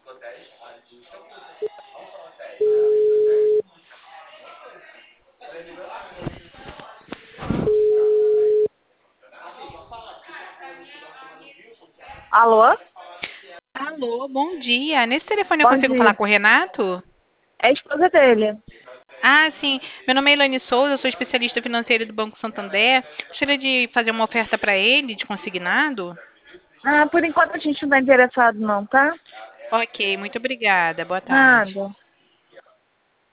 Alô? Alô, bom dia. Nesse telefone eu Bom consigo falar dia. com o Renato? É a esposa dele. Ah, sim. Meu nome é Elaine Souza, eu sou especialista financeira do Banco Santander. Gostaria de fazer uma oferta para ele, de consignado? Ah, por enquanto a gente não tá interessado não, tá? Ok, muito obrigada. Boa tarde. Nada.